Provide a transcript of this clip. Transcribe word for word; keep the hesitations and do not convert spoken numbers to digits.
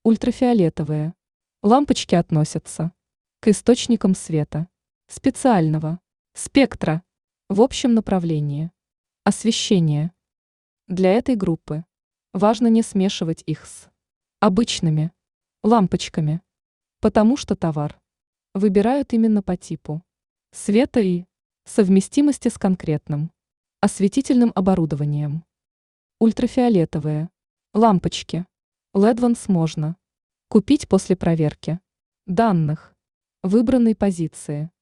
Ультрафиолетовые лампочки относятся к источникам света специального спектра в общем направлении освещения. Для этой группы важно не смешивать их с обычными лампочками, потому что товар выбирают именно по типу света и совместимости с конкретным осветительным оборудованием. Ультрафиолетовые лампочки лэдванс можно купить после проверки данных выбранной позиции.